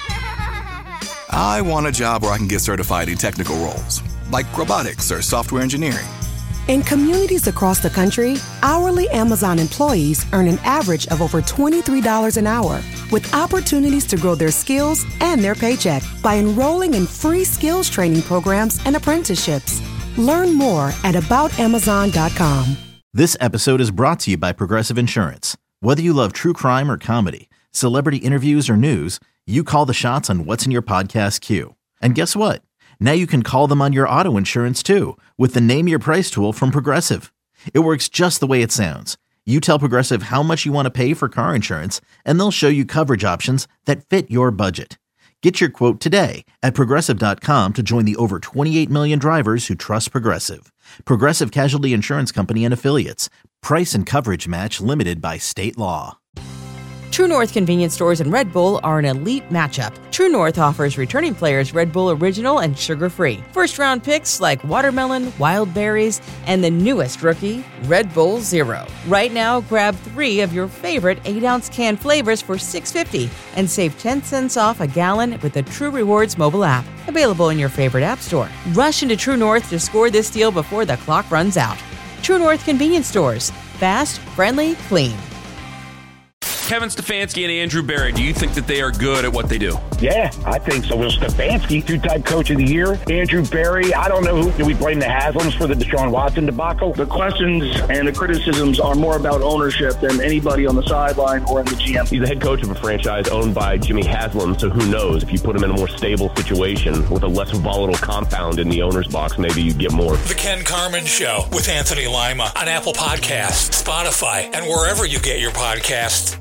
I want a job where I can get certified in technical roles, like robotics or software engineering. In communities across the country, hourly Amazon employees earn an average of over $23 an hour, with opportunities to grow their skills and their paycheck by enrolling in free skills training programs and apprenticeships. Learn more at aboutamazon.com. This episode is brought to you by Progressive Insurance. Whether you love true crime or comedy, celebrity interviews or news, you call the shots on what's in your podcast queue. And guess what? Now you can call them on your auto insurance too with the Name Your Price tool from Progressive. It works just the way it sounds. You tell Progressive how much you want to pay for car insurance, and they'll show you coverage options that fit your budget. Get your quote today at Progressive.com to join the over 28 million drivers who trust Progressive. Progressive Casualty Insurance Company and Affiliates. Price and coverage match limited by state law. True North convenience stores and Red Bull are an elite matchup. True North offers returning players Red Bull Original and sugar-free. First-round picks like watermelon, wild berries, and the newest rookie, Red Bull Zero. Right now, grab 3 of your favorite 8-ounce can flavors for $6.50 and save 10 cents off a gallon with the True Rewards mobile app. Available in your favorite app store. Rush into True North to score this deal before the clock runs out. True North convenience stores. Fast, friendly, clean. Kevin Stefanski and Andrew Berry, do you think that they are good at what they do? Yeah, I think so. Well, Stefanski, 2-time coach of the year. Andrew Berry, I don't know who. Do we blame the Haslams for the Deshaun Watson debacle? The questions and the criticisms are more about ownership than anybody on the sideline or in the GM. He's the head coach of a franchise owned by Jimmy Haslam, so who knows? If you put him in a more stable situation with a less volatile compound in the owner's box, maybe you get more. The Ken Carman Show with Anthony Lima on Apple Podcasts, Spotify, and wherever you get your podcasts.